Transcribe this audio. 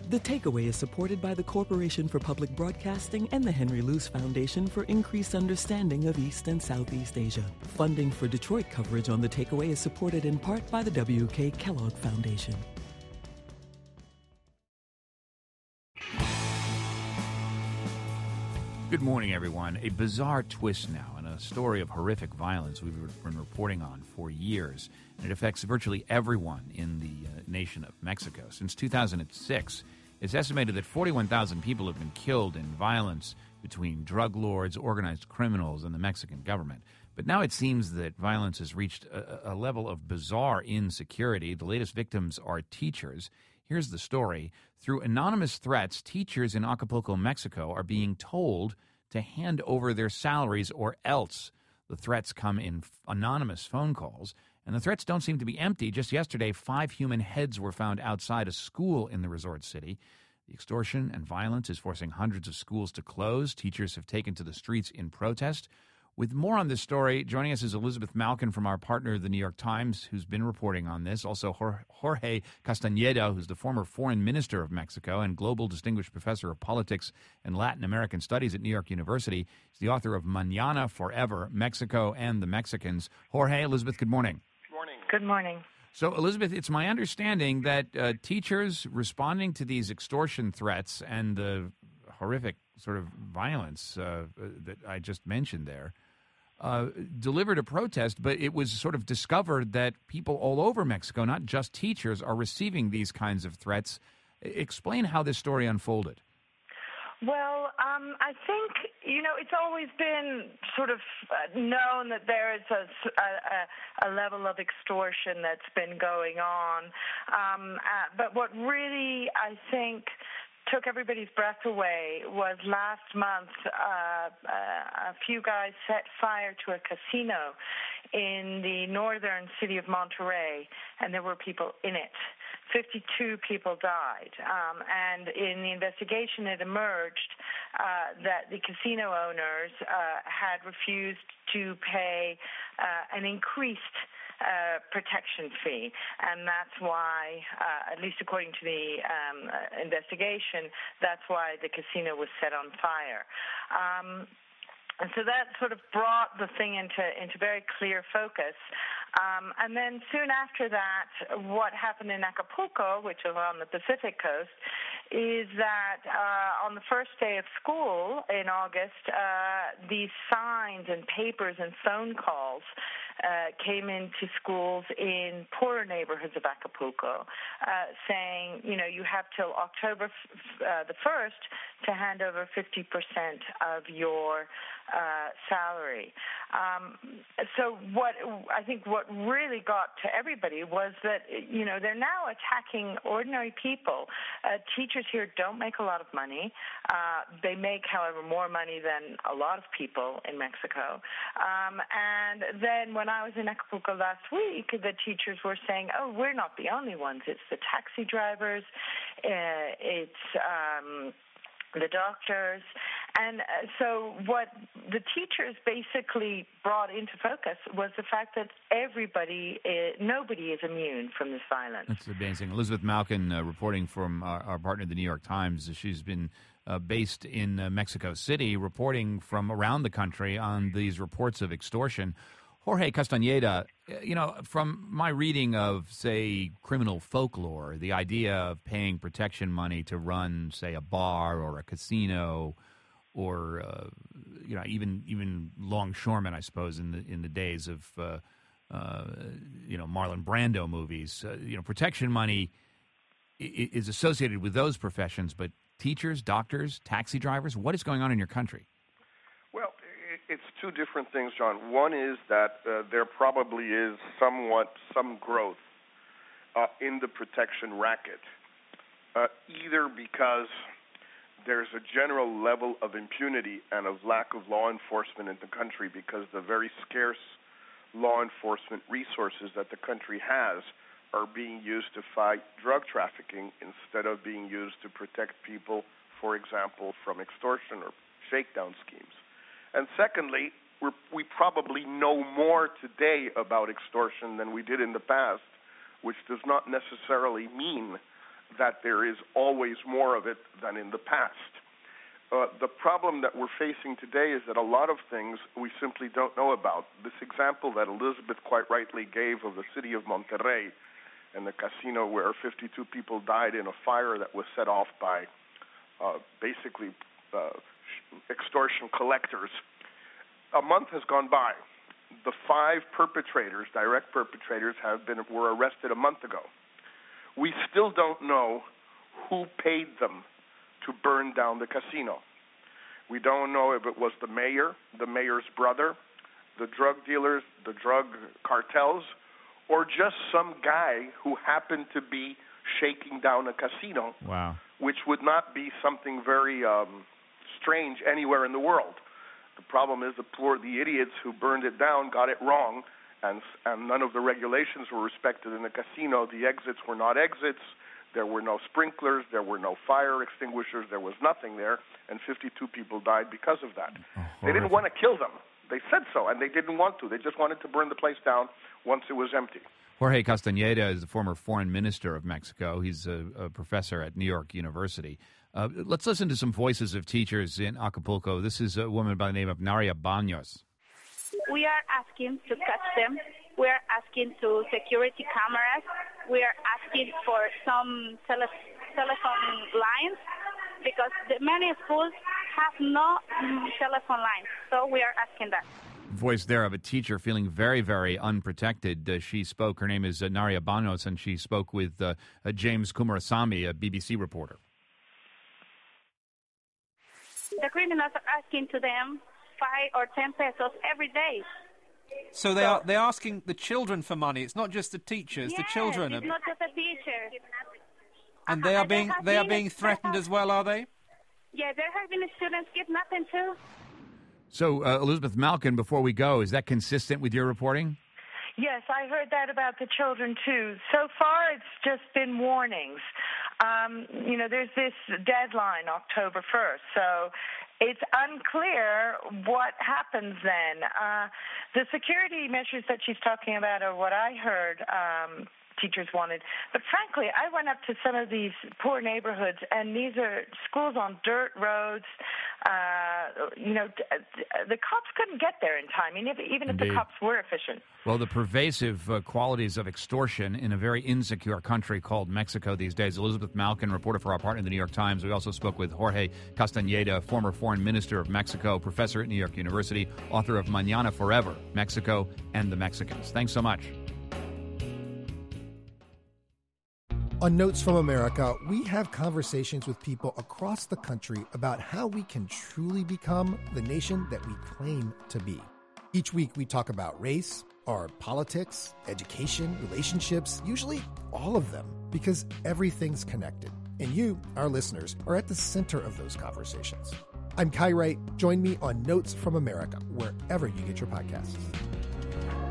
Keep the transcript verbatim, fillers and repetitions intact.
The Takeaway is supported by the Corporation for Public Broadcasting and the Henry Luce Foundation for increased understanding of East and Southeast Asia. Funding for Detroit coverage on The Takeaway is supported in part by the W K Kellogg Foundation. Good morning, everyone. A bizarre twist now in a story of horrific violence we've been reporting on for years. And it affects virtually everyone in the uh, nation of Mexico. Since two thousand six, it's estimated that forty-one thousand people have been killed in violence between drug lords, organized criminals, and the Mexican government. But now it seems that violence has reached a, a level of bizarre insecurity. The latest victims are teachers. Here's the story. Through anonymous threats, teachers in Acapulco, Mexico, are being told to hand over their salaries or else. The threats come in f- anonymous phone calls, and the threats don't seem to be empty. Just yesterday, five human heads were found outside a school in the resort city. The extortion and violence is forcing hundreds of schools to close. Teachers have taken to the streets in protest. With more on this story, joining us is Elizabeth Malkin from our partner, The New York Times, who's been reporting on this. Also, Jorge Castañeda, who's the former foreign minister of Mexico and global distinguished professor of politics and Latin American studies at New York University. He's the author of Mañana Forever, Mexico and the Mexicans. Jorge, Elizabeth, good morning. Good morning. Good morning. So, Elizabeth, it's my understanding that uh, teachers responding to these extortion threats and the horrific sort of violence uh, that I just mentioned there, Uh, delivered a protest, but it was sort of discovered that people all over Mexico, not just teachers, are receiving these kinds of threats. Explain how this story unfolded. Well, um, I think, you know, it's always been sort of known that there is a, a, a level of extortion that's been going on. Um, uh, but what really, I think, took everybody's breath away was last month uh, uh, a few guys set fire to a casino in the northern city of Monterrey, and there were people in it. fifty-two people died, um, and in the investigation it emerged uh, that the casino owners uh, had refused to pay uh, an increased Uh, protection fee, and that's why, uh, at least according to the um, uh, investigation, that's why the casino was set on fire. Um, And so that sort of brought the thing into into very clear focus. Um, and then soon after that, what happened in Acapulco, which is on the Pacific coast, is that uh, on the first day of school in August, uh, these signs and papers and phone calls uh, came into schools in poorer neighborhoods of Acapulco, uh, saying, you know, you have till October f- uh, the first to hand over fifty percent of your Uh, salary. Um, so what I think what really got to everybody was that, you know, they're now attacking ordinary people. Uh, teachers here don't make a lot of money. Uh, they make, however, more money than a lot of people in Mexico. Um, and then when I was in Acapulco last week, the teachers were saying, oh, we're not the only ones. It's the taxi drivers. Uh, it's... Um, the doctors. And uh, so what the teachers basically brought into focus was the fact that everybody, uh, nobody is immune from this violence. That's amazing. Elizabeth Malkin uh, reporting from our, our partner, The New York Times. She's been uh, based in uh, Mexico City, reporting from around the country on these reports of extortion. Jorge Castañeda, you know, from my reading of, say, criminal folklore, the idea of paying protection money to run, say, a bar or a casino, or uh, you know, even even longshoremen, I suppose, in the in the days of uh, uh, you know, Marlon Brando movies, uh, you know, protection money is associated with those professions, but teachers, doctors, taxi drivers, what is going on in your country? It's two different things, John. One is that uh, there probably is somewhat some growth uh, in the protection racket, uh, either because there's a general level of impunity and of lack of law enforcement in the country because the very scarce law enforcement resources that the country has are being used to fight drug trafficking instead of being used to protect people, for example, from extortion or shakedown schemes. And secondly, we're, we probably know more today about extortion than we did in the past, which does not necessarily mean that there is always more of it than in the past. Uh, the problem that we're facing today is that a lot of things we simply don't know about. This example that Elizabeth quite rightly gave of the city of Monterrey and the casino where fifty-two people died in a fire that was set off by uh, basically uh, extortion collectors. A month has gone by. The five perpetrators, direct perpetrators, have been were arrested a month ago. We still don't know who paid them to burn down the casino. We don't know if it was the mayor, the mayor's brother, the drug dealers, the drug cartels, or just some guy who happened to be shaking down a casino. Wow. Which would not be something very um, strange anywhere in the world. The problem is the poor, the idiots who burned it down got it wrong, and and none of the regulations were respected in the casino. The exits were not exits. There were no sprinklers. There were no fire extinguishers. There was nothing there, and fifty-two people died because of that. Oh, they didn't want to kill them. They said so, and they didn't want to. They just wanted to burn the place down once it was empty. Jorge Castañeda is the former foreign minister of Mexico. He's a, a professor at New York University. Uh, let's listen to some voices of teachers in Acapulco. This is a woman by the name of Naria Baños. We are asking to catch them. We are asking to security cameras. We are asking for some tele- telephone lines because the many schools have no um, telephone lines. So we are asking that. Voice there of a teacher feeling very, very unprotected. Uh, she spoke. Her name is uh, Naria Baños, and she spoke with uh, uh, James Kumarasamy, a B B C reporter. The criminals are asking to them five or ten pesos every day. So they are they're asking the children for money. It's not just the teachers. Yes, the children. It's are... not just the teachers. And they are being they are being threatened as well, are they? Yeah, there have been students kidnapped too. So, uh, Elizabeth Malkin, before we go, is that consistent with your reporting? Yes, I heard that about the children, too. So far, it's just been warnings. Um, you know, there's this deadline, October first, so it's unclear what happens then. Uh, the security measures that she's talking about are what I heard um, teachers wanted. But frankly, I went up to some of these poor neighborhoods, and these are schools on dirt roads. Uh, you know, the cops couldn't get there in time, even if, even if the cops were efficient. Well, the pervasive uh, qualities of extortion in a very insecure country called Mexico these days. Elizabeth Malkin, reporter for our partner, the New York Times. We also spoke with Jorge Castañeda, former foreign minister of Mexico, professor at New York University, author of Mañana Forever, Mexico and the Mexicans. Thanks so much. On Notes from America, we have conversations with people across the country about how we can truly become the nation that we claim to be. Each week we talk about race, our politics, education, relationships, usually all of them, because everything's connected. And you, our listeners, are at the center of those conversations. I'm Kai Wright. Join me on Notes from America, wherever you get your podcasts.